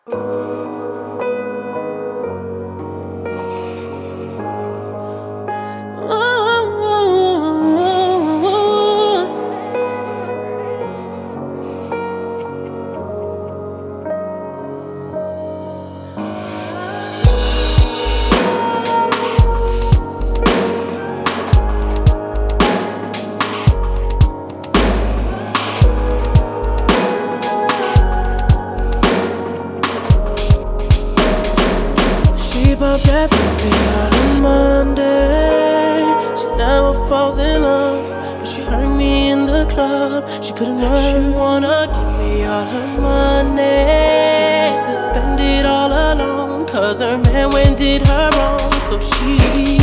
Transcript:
Up at on a Monday. She never falls in love, but she hurt me in the club. She put in work. She wanna give me all her money. She wants to spend it all alone, 'cause her man went did her wrong. So she